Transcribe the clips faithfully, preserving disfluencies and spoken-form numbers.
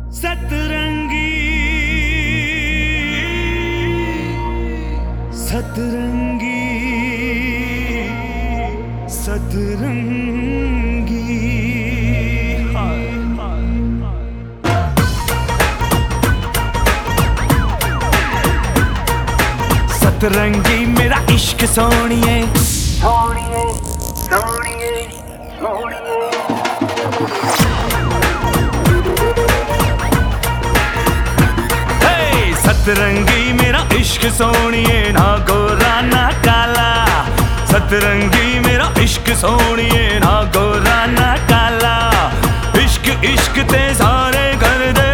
सतरंगी सतरंगी सतरंगी सतरंगी मेरा इश्क सोनिए सोनिए सोनिए सोनिए सतरंगी मेरा इश्क सोनिए ना गोरा ना काला। सतरंगी मेरा इश्क सोनिए ना गोरा ना काला। इश्क इश्क ते सारे कर दे,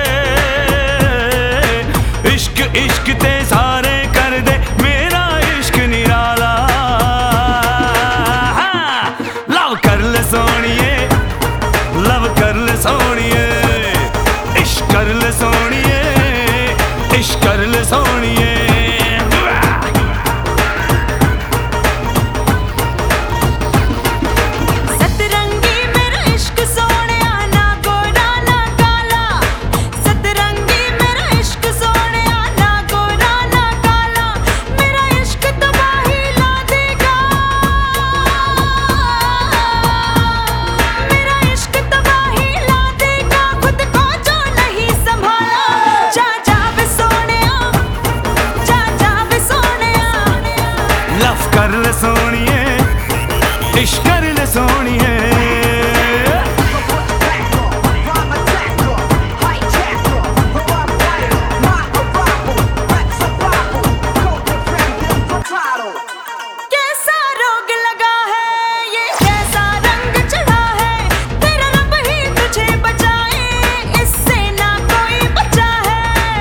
इश्क इश्क ते सारे कर दे मेरा इश्क निराला। लव कर ले सोनिए, लव कर ले सोनिए, इश्क कर ले सोनिए, इश्क कर ले सोनिए। सतरंगी मेरा इश्क सोनिया ना गोरा ना काला। सतरंगी मेरा इश्क सोनिया ना गोरा ना काला। मेरा इश्क तबाही ला देगा, मेरा इश्क तबाही ला देगा। खुद को जो नहीं संभाला, जा जा वे सोनिया, जा जा वे सोनिया। लव कर ले सोनिए, इश्क कर ले सोनिए। कैसा रोग लगा है ये, कैसा रंग चढ़ा है। तेरा रब ही तुझे बचाए, इससे ना कोई बचा है।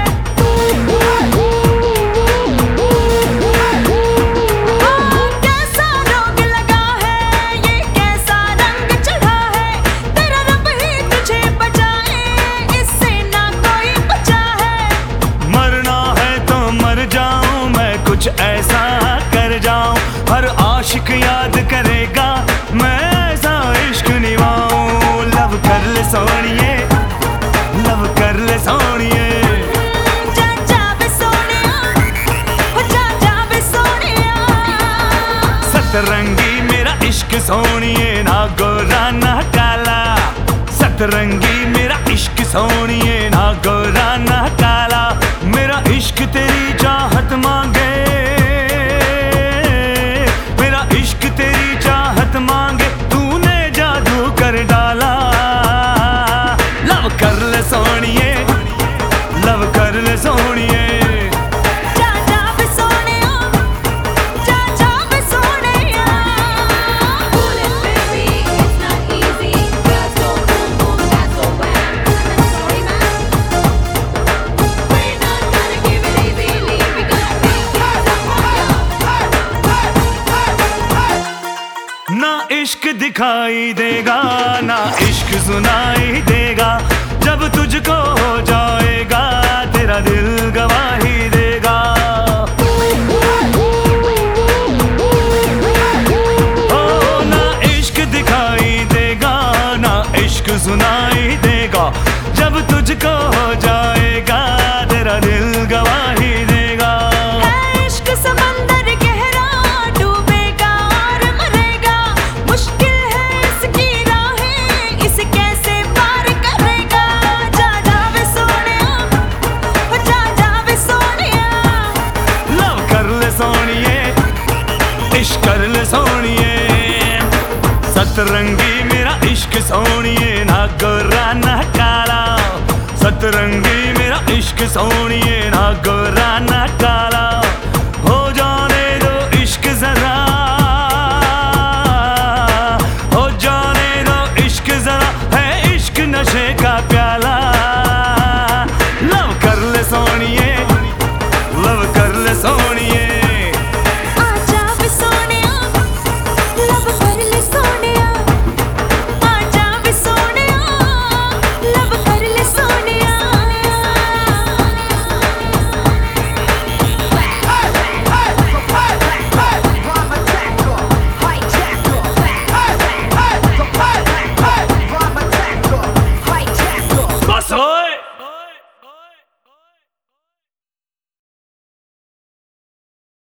हाँ, कैसा रोग लगा है ये, कैसा रंग चढ़ा है। तेरा रब ही तुझे बचाए, इससे ना कोई बचा है। मरना है तो मर जाऊं मैं, कुछ ऐसा कर जाऊं हर आशिक याद करेगा मैं ऐसा इश्क निभाऊं। लव कर ले सोनिए, लव कर ले सोनिए। जा जा वे सोनिया, हो जा जा वे सोनिया। सतरंगी मेरा इश्क सोनिए ना गोरा ना काला। सतरंगी मेरा इश्क सोनिए ना गोरा ना काला। मेरा इश्क तेरी चाहत मांगे, मेरा इश्क तेरी चाहत मांगे, तूने जादू कर डाला। लव कर ले सोनिए, लव कर ले सोनिए। जा जा वे सोनिया, जा जा वे Sonia. Pull it, baby, it's not easy. Girls go boom boom, that's so whack. Sorry, man. We're not gonna give it easily. We gonna beat things up on ya. ना इश्क दिखाई देगा, ना इश्क सुनाई देगा। जब तुझको हो जाएगा तेरा दिल गवाही देगा। ओ ना इश्क दिखाई देगा, ना इश्क सुनाई देगा। जब तुझको हो जाएगा तेरा दिल गवाही देगा। है इश्क समंदर गहरा, डूबेगा और मरेगा। मुश्किल है इसकी राहें, इसे कैसे पार करेगा। जा जा वे सोनिया, हो जा जा वे सोनिया। लव कर ले सोनिए, इश्क कर ले सोनिए। सतरंगी मेरा इश्क सोनिए ना गोरा ना काला। सतरंगी मेरा इश्क सोनिए ना गोरा ना काला।